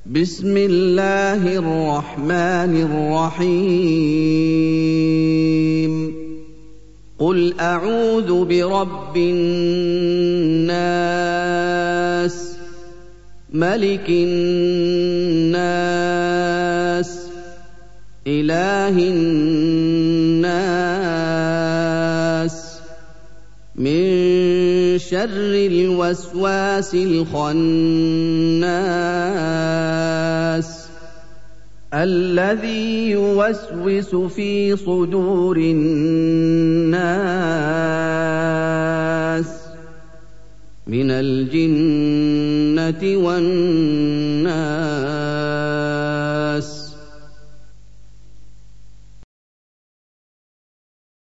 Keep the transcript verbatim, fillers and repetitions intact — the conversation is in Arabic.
بسم الله الرحمن الرحيم قل أعوذ برب الناس ملك الناس إله الناس من شر الوسواس الخناس الذي يوسوس في صدور الناس من الجنة والناس.